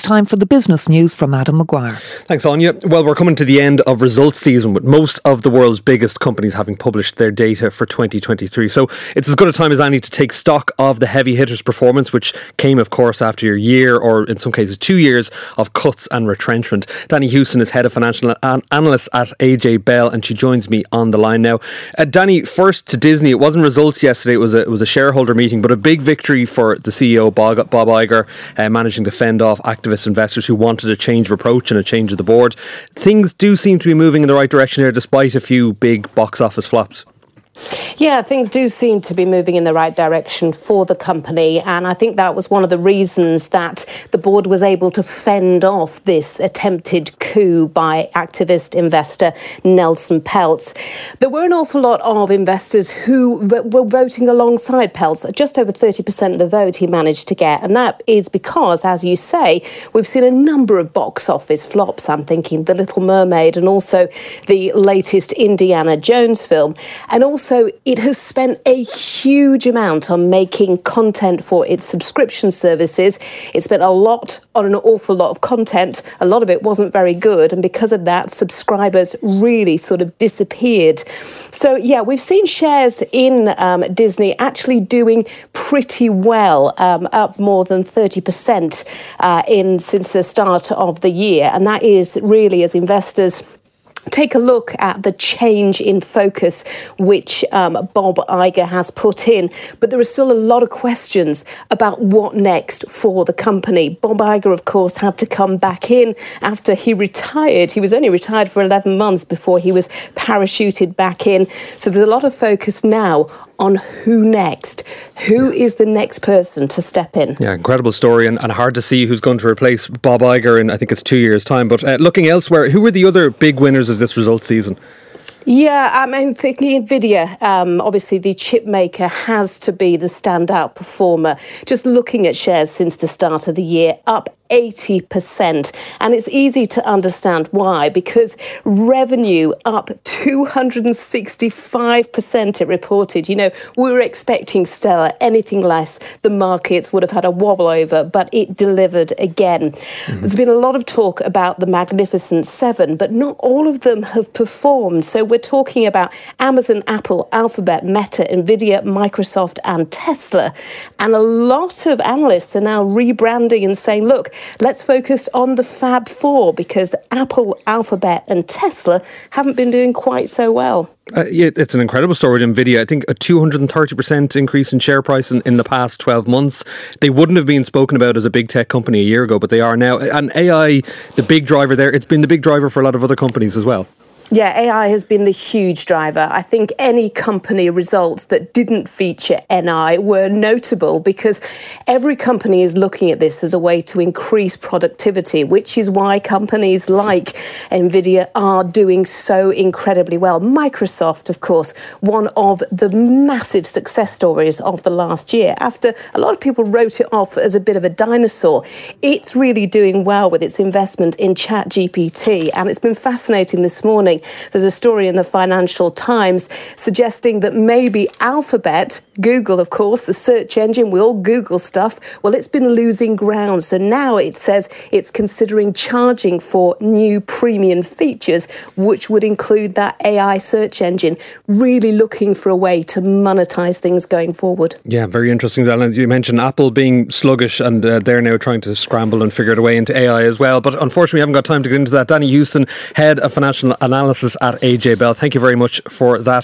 time for the business news from Adam Maguire. Thanks, Anya. Well, we're coming to the end of results season, with most of the world's biggest companies having published their data for 2023. So it's as good a time as any to take stock of the heavy hitters' performance, which came, of course, after a year, or in some cases 2 years, of cuts and retrenchment. Danny Houston is head of financial analyst at AJ Bell, and she joins me on the line now. Danny, first to Disney. It wasn't results yesterday, it was a shareholder meeting, but a big victory for the CEO, Bob Iger, managing to fend off activist investors who wanted a change of approach and a change of the board. Things do seem to be moving in the right direction there, despite a few big box office flops. Yeah, things do seem to be moving in the right direction for the company, and I think that was one of the reasons that the board was able to fend off this attempted coup by activist investor Nelson Peltz. There were an awful lot of investors who were voting alongside Peltz. Just over 30% of the vote he managed to get, and that is because, as you say, we've seen a number of box office flops. I'm thinking The Little Mermaid and also the latest Indiana Jones film, and also it has spent a huge amount on making content for its subscription services. It spent a lot on an awful lot of content. A lot of it wasn't very good, and because of that, subscribers really sort of disappeared. So, yeah, we've seen shares in Disney actually doing pretty well, up more than 30% since the start of the year. And that is really as investors take a look at the change in focus which Bob Iger has put in. But there are still a lot of questions about what next for the company. Bob Iger, of course, had to come back in after he retired. He was only retired for 11 months before he was parachuted back in. So there's a lot of focus now on who next. Who is the next person to step in? Yeah, incredible story, and hard to see who's going to replace Bob Iger in, I think it's 2 years' time. But looking elsewhere, who were the other big winners of this results season? Yeah, I'm thinking NVIDIA. Obviously, the chip maker has to be the standout performer. Just looking at shares since the start of the year, up 80%. And it's easy to understand why, because revenue up 265%, it reported. You know, we were expecting stellar. Anything less, the markets would have had a wobble over, but it delivered again. There's been a lot of talk about the Magnificent Seven, but not all of them have performed. So we're talking about Amazon, Apple, Alphabet, Meta, NVIDIA, Microsoft and Tesla. And a lot of analysts are now rebranding and saying, look, let's focus on the Fab Four, because Apple, Alphabet and Tesla haven't been doing quite so well. Yeah, it's an incredible story with NVIDIA. I think a 230% increase in share price in the past 12 months. They wouldn't have been spoken about as a big tech company a year ago, but they are now. And AI, the big driver there, it's been the big driver for a lot of other companies as well. Yeah, AI has been the huge driver. I think any company results that didn't feature NI were notable, because every company is looking at this as a way to increase productivity, which is why companies like NVIDIA are doing so incredibly well. Microsoft, of course, one of the massive success stories of the last year. After a lot of people wrote it off as a bit of a dinosaur, it's really doing well with its investment in ChatGPT. And it's been fascinating this morning. There's a story in the Financial Times suggesting that maybe Alphabet, Google, of course, the search engine, we all Google stuff, well, it's been losing ground. So now it says it's considering charging for new premium features, which would include that AI search engine, really looking for a way to monetize things going forward. Yeah, very interesting. As you mentioned, Apple being sluggish, and they're now trying to scramble and figure their way into AI as well. But unfortunately, we haven't got time to get into that. Danny Houston, head of financial analysis at AJ Bell. Thank you very much for that.